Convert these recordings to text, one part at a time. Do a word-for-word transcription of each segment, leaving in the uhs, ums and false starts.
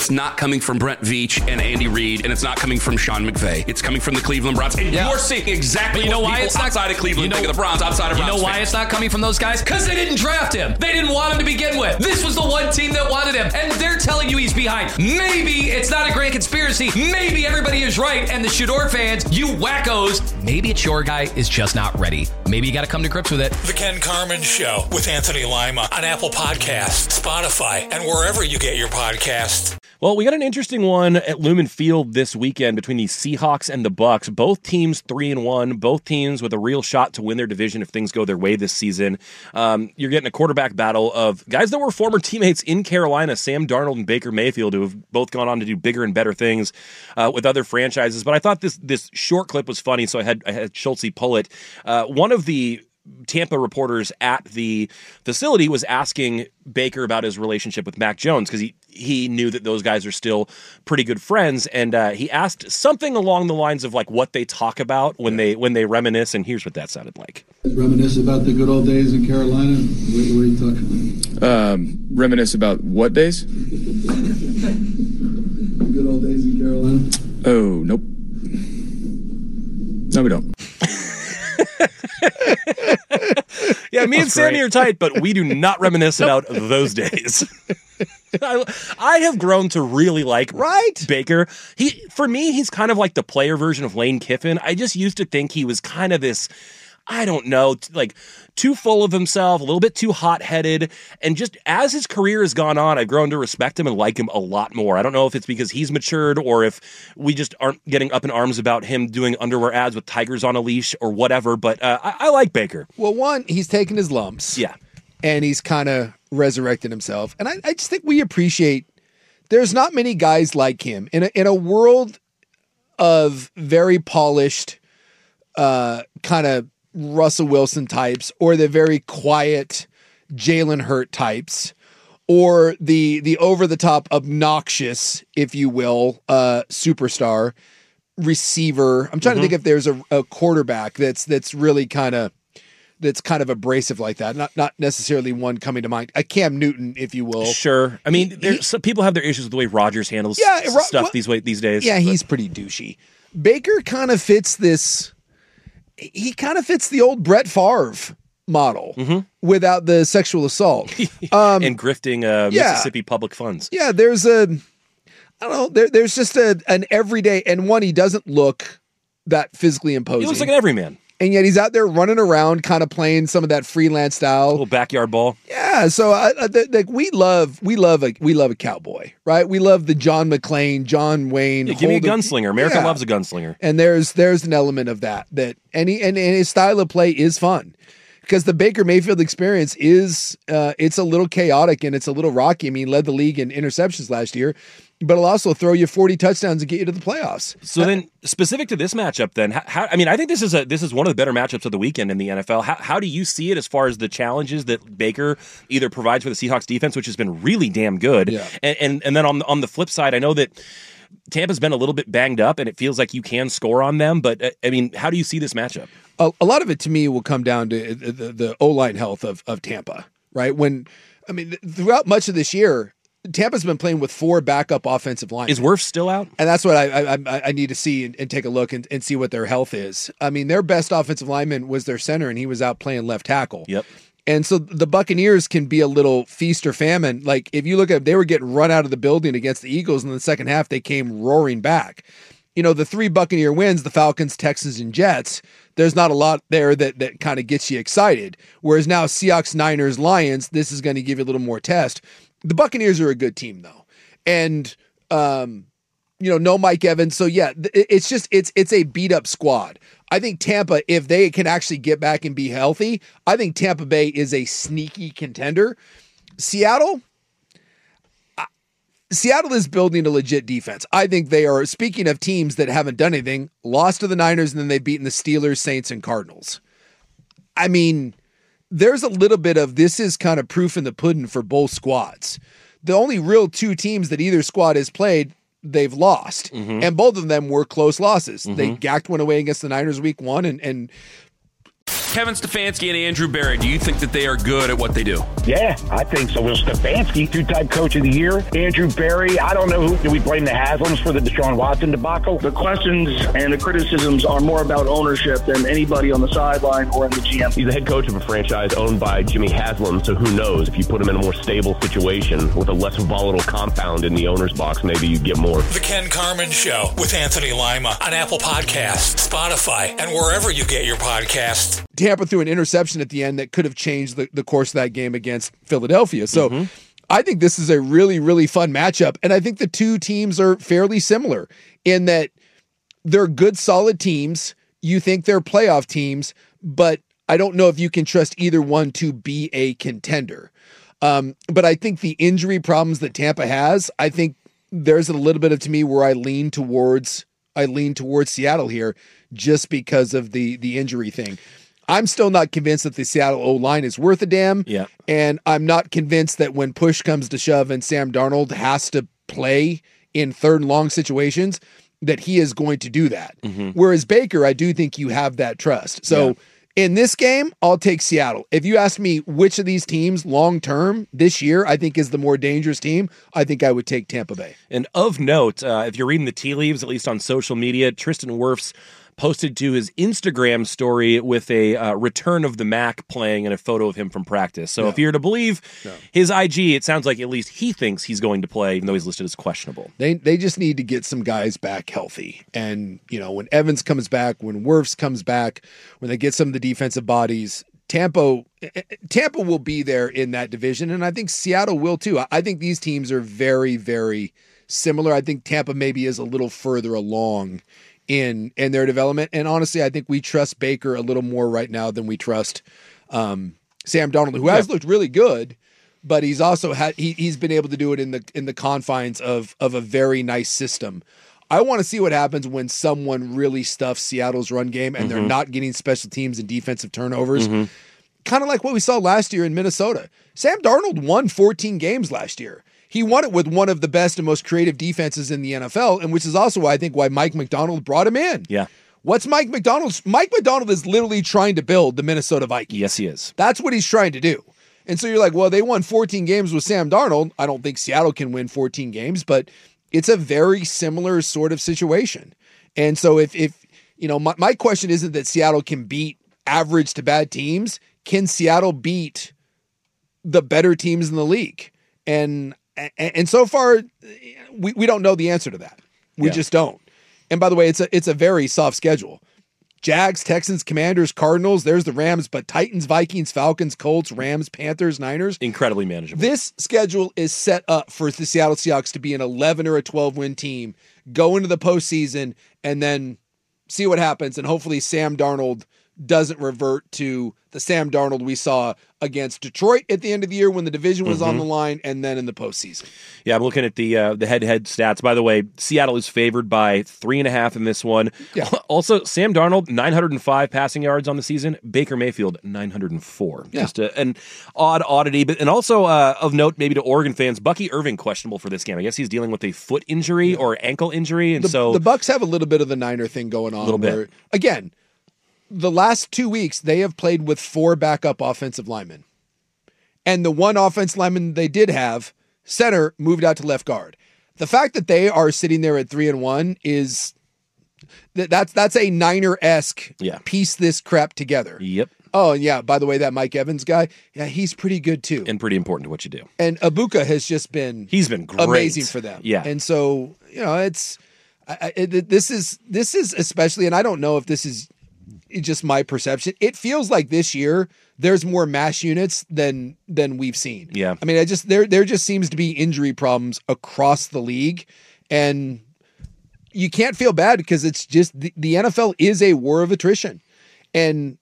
it's not coming from Brent Veach and Andy Reid, and it's not coming from Sean McVay. It's coming from the Cleveland Browns. And yeah. you're seeing exactly but you know what why people it's not, outside of Cleveland you know, think of the Browns, outside of Browns You know why fans. it's not coming from those guys? Because they didn't draft him. They didn't want him to begin with. This was the one team that wanted him, and they're telling you he's behind. Maybe it's not a grand conspiracy. Maybe everybody is right, and the Shador fans, you wackos, maybe it's your guy is just not ready. Maybe you got to come to grips with it. The Ken Carman Show with Anthony Lima on Apple Podcasts, Spotify, and wherever you get your podcasts. Well, we got an interesting one at Lumen Field this weekend between the Seahawks and the Bucks. Both teams three and one. Both teams with a real shot to win their division if things go their way this season. Um, you're getting a quarterback battle of guys that were former teammates in Carolina, Sam Darnold and Baker Mayfield, who have both gone on to do bigger and better things uh, with other franchises. But I thought this this short clip was funny, so I had I had Schultze pull it. Uh, one of the Tampa reporters at the facility was asking Baker about his relationship with Mac Jones because he, he knew that those guys are still pretty good friends, and uh, he asked something along the lines of like what they talk about when they when they reminisce, and here's what that sounded like. Reminisce about the good old days in Carolina. What, what are you talking about? Um, reminisce about what days? The good old days in Carolina. Oh, nope. No, we don't. Yeah, me and Sammy are tight, but we do not reminisce about those days. I, I have grown to really like right? Baker. He, for me, he's kind of like the player version of Lane Kiffin. I just used to think he was kind of this, I don't know, like too full of himself, a little bit too hot-headed. And just as his career has gone on, I've grown to respect him and like him a lot more. I don't know if it's because he's matured or if we just aren't getting up in arms about him doing underwear ads with tigers on a leash or whatever. But uh, I, I like Baker. Well, one, he's taken his lumps. Yeah. And he's kind of resurrected himself. And I, I just think we appreciate, there's not many guys like him. In a, in a world of very polished, uh, kind of Russell Wilson types, or the very quiet Jalen Hurt types, or the the over-the-top obnoxious, if you will, uh, superstar receiver. I'm trying mm-hmm. to think if there's a, a quarterback that's that's really kind of that's kind of abrasive like that. Not not necessarily one coming to mind. A Cam Newton, if you will. Sure. I mean, there's, some people have their issues with the way Rodgers handles yeah, stuff well, these way, these days. Yeah, but. he's pretty douchey. Baker kind of fits this. He kind of fits the old Brett Favre model mm-hmm. without the sexual assault um, and grifting uh, yeah. Mississippi public funds. Yeah, there's a, I don't know, there, there's just a an everyday, and one, he doesn't look that physically imposing. He looks like an everyman. And yet he's out there running around, kind of playing some of that freelance style, a little backyard ball. Yeah, so I, I, like we love, we love a, we love a cowboy, right? We love the John McClane, John Wayne. Yeah, give me a gunslinger. America yeah. loves a gunslinger, and there's there's an element of that that and he, and, and his style of play is fun because the Baker Mayfield experience is uh, it's a little chaotic and it's a little rocky. I mean, he led the league in interceptions last year. But it'll also throw you forty touchdowns and get you to the playoffs. So uh, then, specific to this matchup, then, how, I mean, I think this is a this is one of the better matchups of the weekend in the N F L. How, how do you see it as far as the challenges that Baker either provides for the Seahawks defense, which has been really damn good, yeah. and, and and then on the, on the flip side, I know that Tampa's been a little bit banged up, and it feels like you can score on them. But uh, I mean, how do you see this matchup? A, a lot of it to me will come down to the, the, the O-line health of of Tampa, right? When I mean, throughout much of this year, Tampa's been playing with four backup offensive linemen. Is Wirfs still out? And that's what I I, I need to see and, and take a look and, and see what their health is. I mean, their best offensive lineman was their center, and he was out playing left tackle. Yep. And so the Buccaneers can be a little feast or famine. Like if you look at, they were getting run out of the building against the Eagles, and in the second half they came roaring back. You know, the three Buccaneer wins, the Falcons, Texans, and Jets, there's not a lot there that that kind of gets you excited. Whereas now Seahawks, Niners, Lions, this is going to give you a little more test. The Buccaneers are a good team, though. And, um, you know, no Mike Evans. So, yeah, it's just it's it's a beat-up squad. I think Tampa, if they can actually get back and be healthy, I think Tampa Bay is a sneaky contender. Seattle, I, Seattle is building a legit defense. I think they are, speaking of teams that haven't done anything, lost to the Niners, and then they've beaten the Steelers, Saints, and Cardinals. I mean, there's a little bit of this is kind of proof in the pudding for both squads. The only real two teams that either squad has played, they've lost. Mm-hmm. And both of them were close losses. Mm-hmm. They gacked one away against the Niners week one and, and Kevin Stefanski and Andrew Berry, do you think that they are good at what they do? Yeah, I think so. Will Stefanski, two-time coach of the year. Andrew Berry, I don't know who. Do we blame the Haslams for the Deshaun Watson debacle? The questions and the criticisms are more about ownership than anybody on the sideline or in the G M. He's the head coach of a franchise owned by Jimmy Haslam, so who knows? If you put him in a more stable situation with a less volatile compound in the owner's box, maybe you get more. The Ken Carman Show with Anthony Lima on Apple Podcasts, Spotify, and wherever you get your podcasts. Tampa threw an interception at the end that could have changed the, the course of that game against Philadelphia. So mm-hmm. I think this is a really, really fun matchup. And I think the two teams are fairly similar in that they're good, solid teams. You think they're playoff teams, but I don't know if you can trust either one to be a contender. Um, but I think the injury problems that Tampa has, I think there's a little bit of, to me, where I lean towards, I lean towards Seattle here just because of the, the injury thing. I'm still not convinced that the Seattle O-line is worth a damn. Yeah. And I'm not convinced that when push comes to shove and Sam Darnold has to play in third and long situations, that he is going to do that. Mm-hmm. Whereas Baker, I do think you have that trust. So yeah. in this game, I'll take Seattle. If you ask me which of these teams long-term this year I think is the more dangerous team, I think I would take Tampa Bay. And of note, uh, if you're reading the tea leaves, at least on social media, Tristan Wirfs posted to his Instagram story with a uh, Return of the Mac playing and a photo of him from practice. So yeah. if you're to believe yeah. his I G, it sounds like at least he thinks he's going to play, even though he's listed as questionable. They they just need to get some guys back healthy. And, you know, when Evans comes back, when Wirfs comes back, when they get some of the defensive bodies, Tampa, Tampa will be there in that division, and I think Seattle will too. I think these teams are very, very similar. I think Tampa maybe is a little further along in in their development. And honestly, I think we trust Baker a little more right now than we trust um, Sam Darnold, who has yeah. looked really good, but he's also had he, he's been able to do it in the in the confines of of a very nice system. I want to see what happens when someone really stuffs Seattle's run game and mm-hmm. they're not getting special teams and defensive turnovers. Mm-hmm. Kind of like what we saw last year in Minnesota. Sam Darnold won fourteen games last year. He won it with one of the best and most creative defenses in the N F L, and which is also why I think why Mike Macdonald brought him in. Yeah. What's Mike Macdonald's? Mike Macdonald is literally trying to build the Minnesota Vikings. Yes, he is. That's what he's trying to do. And so you're like, well, they won fourteen games with Sam Darnold. I don't think Seattle can win fourteen games, but it's a very similar sort of situation. And so if, if you know, my, my question isn't that Seattle can beat average to bad teams. Can Seattle beat the better teams in the league? And And so far, we, we don't know the answer to that. We yeah. just don't. And by the way, it's a it's a very soft schedule. Jags, Texans, Commanders, Cardinals, there's the Rams, but Titans, Vikings, Falcons, Colts, Rams, Panthers, Niners. Incredibly manageable. This schedule is set up for the Seattle Seahawks to be an eleven or a twelve win team, go into the postseason, and then see what happens. And hopefully Sam Darnold doesn't revert to the Sam Darnold we saw against Detroit at the end of the year when the division was mm-hmm. on the line, and then in the postseason. Yeah, I'm looking at the uh, the head-to-head stats. By the way, Seattle is favored by three and a half in this one. Yeah. Also, Sam Darnold, nine hundred five passing yards on the season. Baker Mayfield, nine hundred four. Yeah. Just a, an odd oddity. But and also uh, of note, maybe to Oregon fans, Bucky Irving questionable for this game. I guess he's dealing with a foot injury yeah. or ankle injury, and the, so the Bucs have a little bit of the Niner thing going on. A little bit. Where, again, the last two weeks, they have played with four backup offensive linemen. And the one offensive lineman they did have, center, moved out to left guard. The fact that they are sitting there at three and one is that that's that's a Niner-esque yeah. piece this crap together. Yep. Oh, and yeah, by the way, that Mike Evans guy, yeah, he's pretty good too. And pretty important to what you do. And Ibuka has just been He's been great. amazing for them. Yeah. And so, you know, it's I, it, this is this is especially, and I don't know if this is just my perception. It feels like this year there's more mash units than than we've seen. Yeah. I mean, I just there there just seems to be injury problems across the league, and you can't feel bad because it's just the, the N F L is a war of attrition. And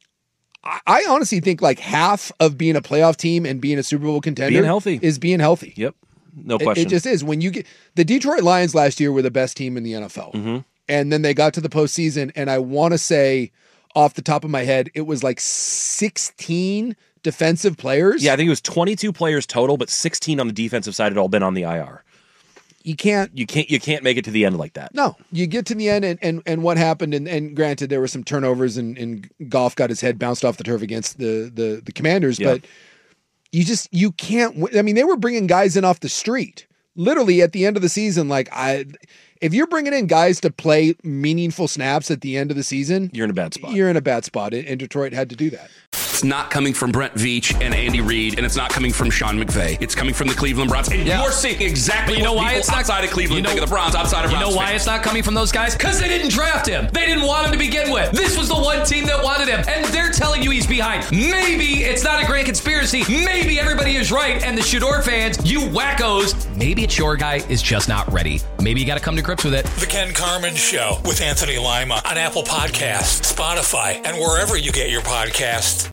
I, I honestly think like half of being a playoff team and being a Super Bowl contender being healthy. is being healthy. Yep. No question. It, it just is. When you get the Detroit Lions last year were the best team in the N F L. Mm-hmm. And then they got to the postseason, and I want to say off the top of my head, it was like sixteen defensive players. Yeah, I think it was twenty-two players total, but sixteen on the defensive side had all been on the I R. you can't, you can't, you can't make it to the end like that. No, you get to the end, and and, and what happened? And, and granted, there were some turnovers, and, and Goff got his head bounced off the turf against the the, the Commanders, Yeah. but you just you can't. w- I mean, they were bringing guys in off the street, literally at the end of the season. Like I, if you're bringing in guys to play meaningful snaps at the end of the season, You're in a bad spot. You're in a bad spot, and and Detroit had to do that. It's not coming from Brent Veach and Andy Reid, and it's not coming from Sean McVay. It's coming from the Cleveland Browns. And Yeah. you're seeing exactly But you know what why people it's not- outside of Cleveland you know- think of the Browns, outside of You Browns know why fans. it's not coming from those guys? Because they didn't draft him. They didn't want him to begin with. This was the one team that wanted him, and they're telling you he's behind. Maybe it's not a grand conspiracy. Maybe everybody is right, and the Shador fans, you wackos, maybe it's your guy is just not ready. Maybe you got to come to grips with it. The Ken Carmen Show with Anthony Lima on Apple Podcasts, Spotify, and wherever you get your podcasts.